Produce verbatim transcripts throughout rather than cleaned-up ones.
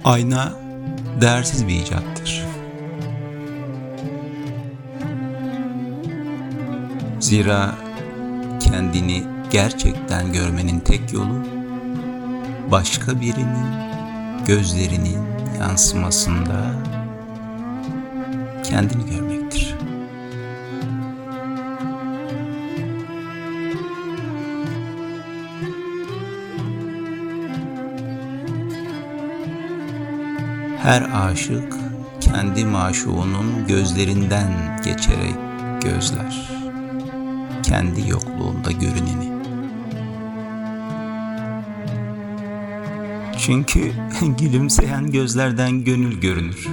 Ayna değersiz bir icattır. Zira kendini gerçekten görmenin tek yolu başka birinin gözlerinin yansımasında kendini görmektir. Her aşık kendi maşuğunun gözlerinden geçerek gözler kendi yokluğunda görüneni. Çünkü gülümseyen gözlerden gönül görünür.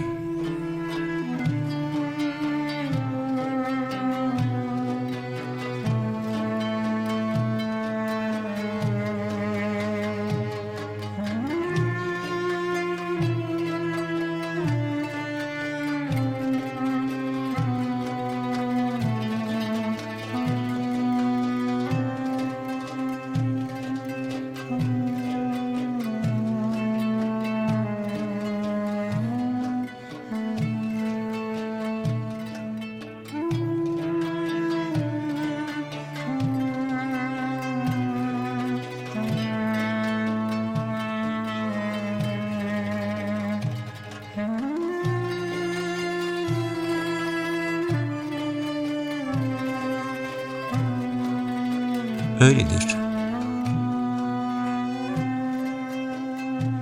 Öyledir.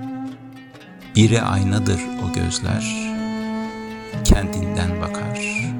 Biri aynadır o gözler, kendinden bakar.